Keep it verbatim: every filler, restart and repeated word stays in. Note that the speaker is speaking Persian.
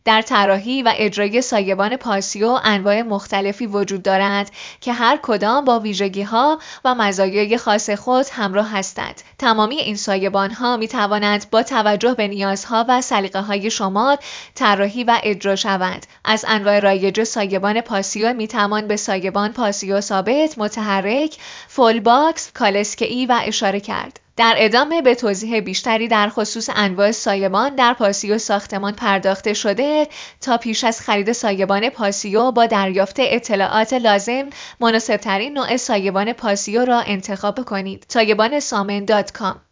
در طراحی و اجرای سایبان پاسیو انواع مختلفی وجود دارد که هر کدام با ویژگی‌ها و مزایای خاص خود همراه هستند. تمامی این سایبان‌ها می‌توانند با توجه به نیازها و سلیقه‌های شما طراحی و اجرا شوند. از انواع رایج سایبان پاسیو می‌توان به سایبان پاسیو ثابت، متحرک، فول باکس، کالسکه‌ای و اشاره کرد. در ادامه به توضیح بیشتری در خصوص انواع سایبان در پاسیو ساختمان پرداخته شده تا پیش از خرید سایبان پاسیو با دریافت اطلاعات لازم مناسب‌ترین نوع سایبان پاسیو را انتخاب کنید. سایبان سامن دات کام